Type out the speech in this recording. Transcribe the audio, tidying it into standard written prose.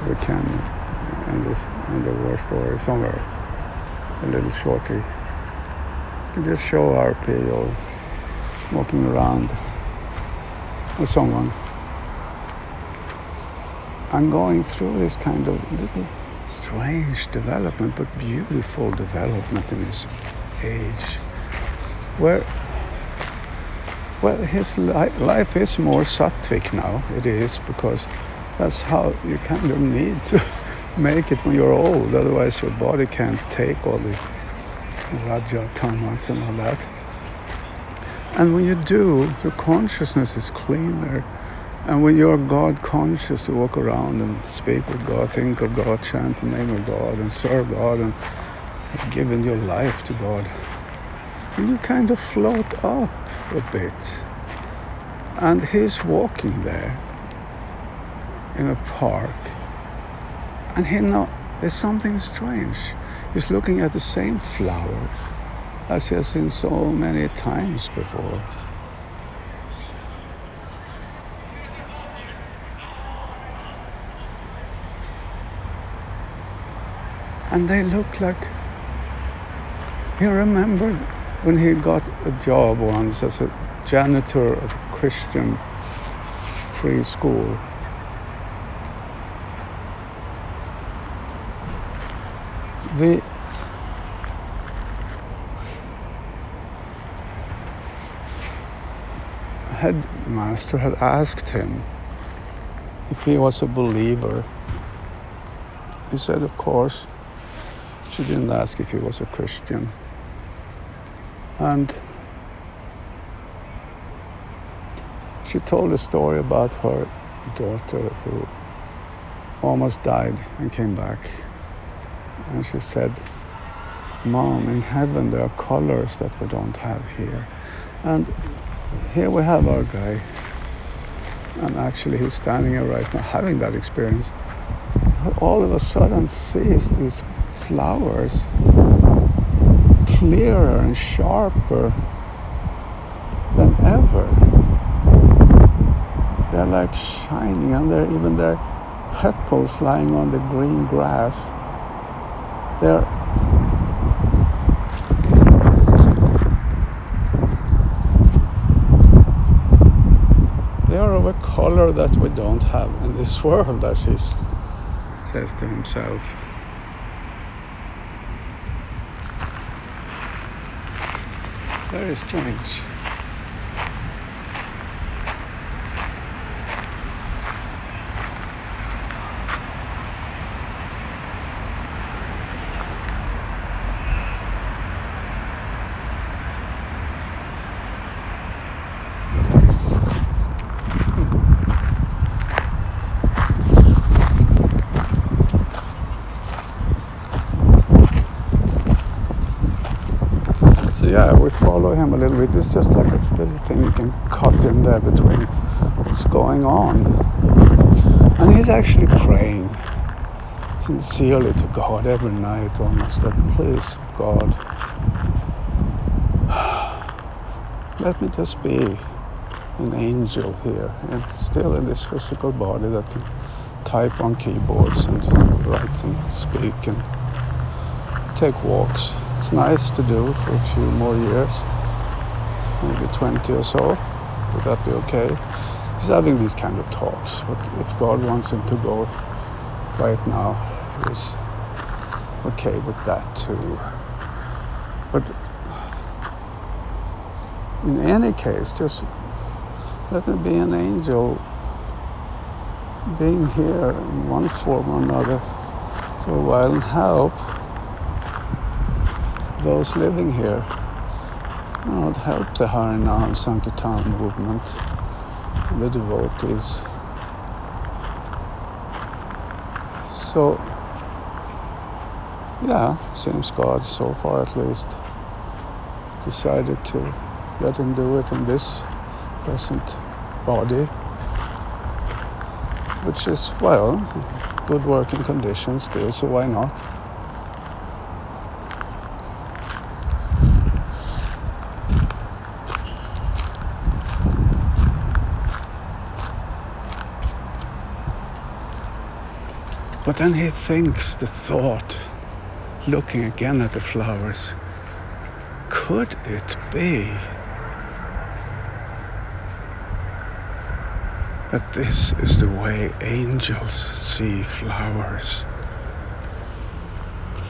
we can in the war story somewhere, a little shorty. We can just show RP walking around with someone and going through this kind of little strange development, but beautiful development in his age, where his life is more sattvic now. It is, because that's how you kind of need to make it when you're old. Otherwise your body can't take all the raja, tamas and all that. And when you do, your consciousness is cleaner. And when you're God conscious, to walk around and speak with God, think of God, chant the name of God, and serve God, and giving your life to God, and you kind of float up a bit. And he's walking there in a park, and there's something strange. He's looking at the same flowers as he has seen so many times before. And they look like, he remembered when he got a job once as a janitor at a Christian free school. The headmaster had asked him if he was a believer. He said, of course. She didn't ask if he was a Christian. And she told a story about her daughter who almost died and came back. And she said, Mom, in heaven there are colors that we don't have here. And here we have our guy. And actually he's standing here right now having that experience. All of a sudden sees these flowers clearer and sharper than ever. They're like shining, and even their petals lying on the green grass. They're of a color that we don't have in this world, as he says to himself. Very strange. Yeah, we follow him a little bit. It's just like a little thing you can cut in there between what's going on. And he's actually praying sincerely to God every night almost, that please, God, let me just be an angel here, and still in this physical body that can type on keyboards and write and speak and take walks. It's nice to do for a few more years, maybe 20 or so. Would that be okay? He's having these kind of talks, but if God wants him to go right now, he's okay with that too. But in any case, just let me be an angel, being here in one form or another for a while, and help those living here. Help the Harinam Sankirtan movement, the devotees. So, yeah, seems God, so far at least, decided to let him do it in this present body, which is, well, good working conditions still, so why not? But then he thinks the thought, looking again at the flowers, could it be that this is the way angels see flowers?